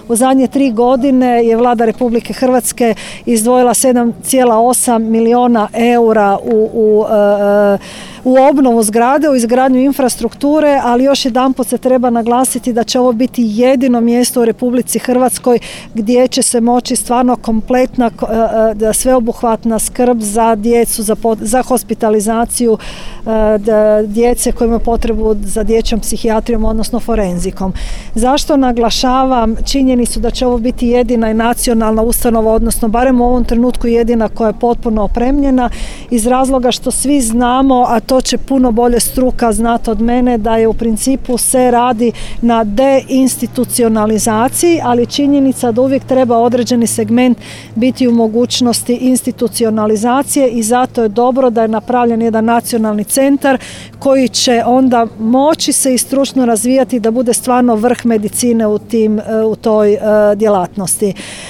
U zadnje 3 godine je Vlada Republike Hrvatske izdvojila 7,8 milijuna eura u obnovu zgrade, u izgradnju infrastrukture, ali još jedanput se treba naglasiti da će ovo biti jedino mjesto u Republici Hrvatskoj gdje će se moći stvarno kompletna sveobuhvatna skrb za djecu, za hospitalizaciju djece koji imaju potrebu za dječjom psihijatrijom, odnosno forenzikom. Zašto naglašavam činjenicu da će ovo biti jedina i nacionalna ustanova, odnosno barem u ovom trenutku jedina koja je potpuno opremljena, iz razloga što svi znamo, a to će puno bolje struka znati od mene, da je u principu se radi na deinstitucionalizaciji, ali činjenica da uvijek treba određeni segment biti u mogućnosti institucionalizacije i zato je dobro da je napravljen jedan nacionalni centar koji će onda moći se i stručno razvijati da bude stvarno vrh medicine u toj djelatnosti.